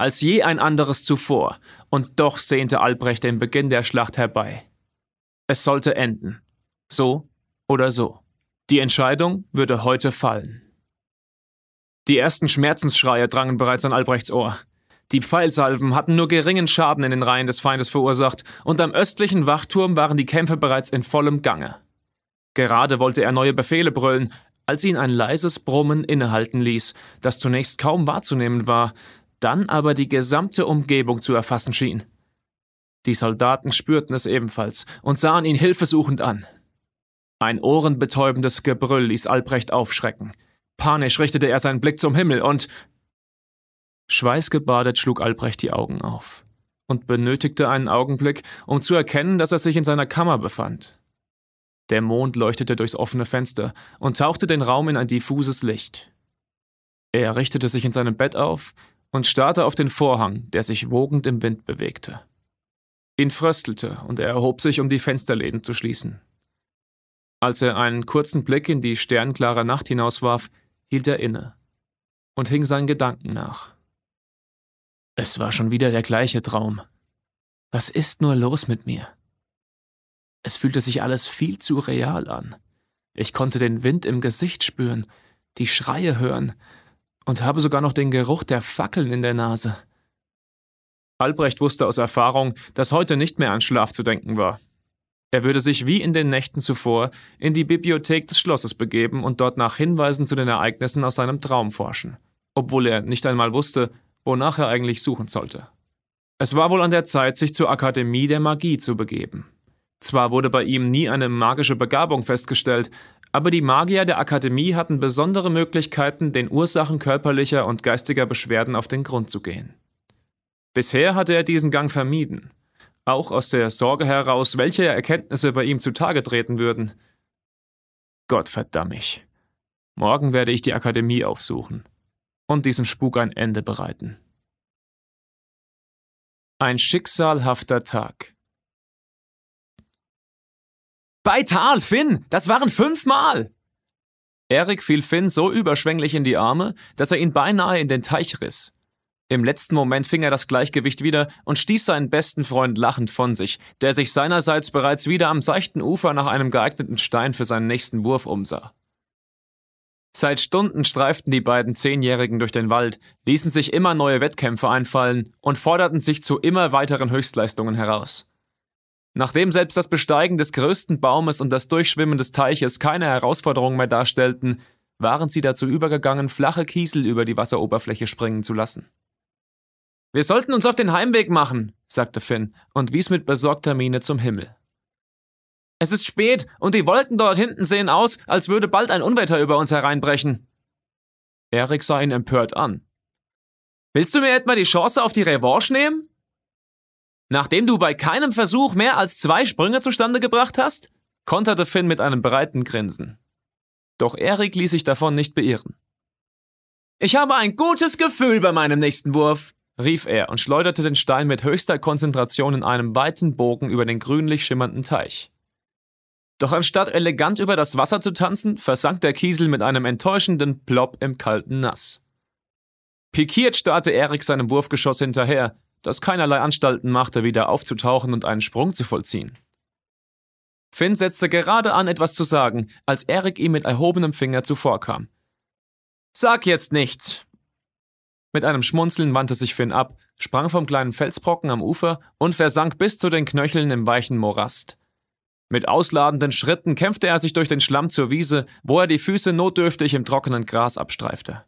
als je ein anderes zuvor, und doch sehnte Albrecht den Beginn der Schlacht herbei. Es sollte enden. So oder so. Die Entscheidung würde heute fallen. Die ersten Schmerzensschreie drangen bereits an Albrechts Ohr. Die Pfeilsalven hatten nur geringen Schaden in den Reihen des Feindes verursacht, und am östlichen Wachturm waren die Kämpfe bereits in vollem Gange. Gerade wollte er neue Befehle brüllen, als ihn ein leises Brummen innehalten ließ, das zunächst kaum wahrzunehmen war, dann aber die gesamte Umgebung zu erfassen schien. Die Soldaten spürten es ebenfalls und sahen ihn hilfesuchend an. Ein ohrenbetäubendes Gebrüll ließ Albrecht aufschrecken. Panisch richtete er seinen Blick zum Himmel und... Schweißgebadet schlug Albrecht die Augen auf und benötigte einen Augenblick, um zu erkennen, dass er sich in seiner Kammer befand. Der Mond leuchtete durchs offene Fenster und tauchte den Raum in ein diffuses Licht. Er richtete sich in seinem Bett auf und starrte auf den Vorhang, der sich wogend im Wind bewegte. Ihn fröstelte und er erhob sich, um die Fensterläden zu schließen. Als er einen kurzen Blick in die sternklare Nacht hinauswarf, hielt er inne und hing seinen Gedanken nach. Es war schon wieder der gleiche Traum. Was ist nur los mit mir? Es fühlte sich alles viel zu real an. Ich konnte den Wind im Gesicht spüren, die Schreie hören und habe sogar noch den Geruch der Fackeln in der Nase. Albrecht wusste aus Erfahrung, dass heute nicht mehr an Schlaf zu denken war. Er würde sich wie in den Nächten zuvor in die Bibliothek des Schlosses begeben und dort nach Hinweisen zu den Ereignissen aus seinem Traum forschen, obwohl er nicht einmal wusste, wonach er eigentlich suchen sollte. Es war wohl an der Zeit, sich zur Akademie der Magie zu begeben. Zwar wurde bei ihm nie eine magische Begabung festgestellt, aber die Magier der Akademie hatten besondere Möglichkeiten, den Ursachen körperlicher und geistiger Beschwerden auf den Grund zu gehen. Bisher hatte er diesen Gang vermieden, auch aus der Sorge heraus, welche Erkenntnisse bei ihm zutage treten würden. Gott verdamm mich. Morgen werde ich die Akademie aufsuchen und diesem Spuk ein Ende bereiten. Ein schicksalhafter Tag. Bei Tal, Finn! Das waren 5 Mal! Erik fiel Finn so überschwänglich in die Arme, dass er ihn beinahe in den Teich riss. Im letzten Moment fing er das Gleichgewicht wieder und stieß seinen besten Freund lachend von sich, der sich seinerseits bereits wieder am seichten Ufer nach einem geeigneten Stein für seinen nächsten Wurf umsah. Seit Stunden streiften die beiden 10-Jährigen durch den Wald, ließen sich immer neue Wettkämpfe einfallen und forderten sich zu immer weiteren Höchstleistungen heraus. Nachdem selbst das Besteigen des größten Baumes und das Durchschwimmen des Teiches keine Herausforderung mehr darstellten, waren sie dazu übergegangen, flache Kiesel über die Wasseroberfläche springen zu lassen. »Wir sollten uns auf den Heimweg machen«, sagte Finn und wies mit besorgter Miene zum Himmel. »Es ist spät und die Wolken dort hinten sehen aus, als würde bald ein Unwetter über uns hereinbrechen.« Erik sah ihn empört an. »Willst du mir etwa die Chance auf die Revanche nehmen? Nachdem du bei keinem Versuch mehr als 2 Sprünge zustande gebracht hast?« konterte Finn mit einem breiten Grinsen. Doch Erik ließ sich davon nicht beirren. »Ich habe ein gutes Gefühl bei meinem nächsten Wurf«, rief er und schleuderte den Stein mit höchster Konzentration in einem weiten Bogen über den grünlich schimmernden Teich. Doch anstatt elegant über das Wasser zu tanzen, versank der Kiesel mit einem enttäuschenden Plopp im kalten Nass. Pikiert starrte Erik seinem Wurfgeschoss hinterher, das keinerlei Anstalten machte, wieder aufzutauchen und einen Sprung zu vollziehen. Finn setzte gerade an, etwas zu sagen, als Erik ihm mit erhobenem Finger zuvorkam. »Sag jetzt nichts!« Mit einem Schmunzeln wandte sich Finn ab, sprang vom kleinen Felsbrocken am Ufer und versank bis zu den Knöcheln im weichen Morast. Mit ausladenden Schritten kämpfte er sich durch den Schlamm zur Wiese, wo er die Füße notdürftig im trockenen Gras abstreifte.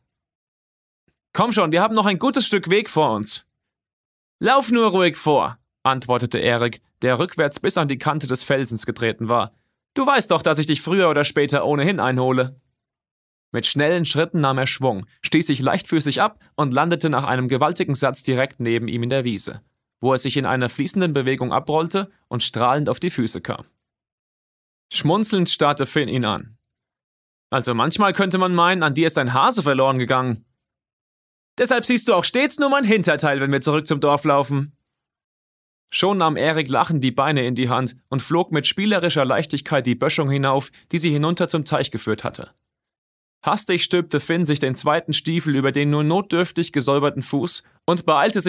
»Komm schon, wir haben noch ein gutes Stück Weg vor uns.« »Lauf nur ruhig vor«, antwortete Erik, der rückwärts bis an die Kante des Felsens getreten war. »Du weißt doch, dass ich dich früher oder später ohnehin einhole.« Mit schnellen Schritten nahm er Schwung, stieß sich leichtfüßig ab und landete nach einem gewaltigen Satz direkt neben ihm in der Wiese, wo er sich in einer fließenden Bewegung abrollte und strahlend auf die Füße kam. Schmunzelnd starrte Finn ihn an. »Also manchmal könnte man meinen, an dir ist ein Hase verloren gegangen. Deshalb siehst du auch stets nur mein Hinterteil, wenn wir zurück zum Dorf laufen.« Schon nahm Erik lachend die Beine in die Hand und flog mit spielerischer Leichtigkeit die Böschung hinauf, die sie hinunter zum Teich geführt hatte. Hastig stülpte Finn sich den zweiten Stiefel über den nur notdürftig gesäuberten Fuß und beeilte sich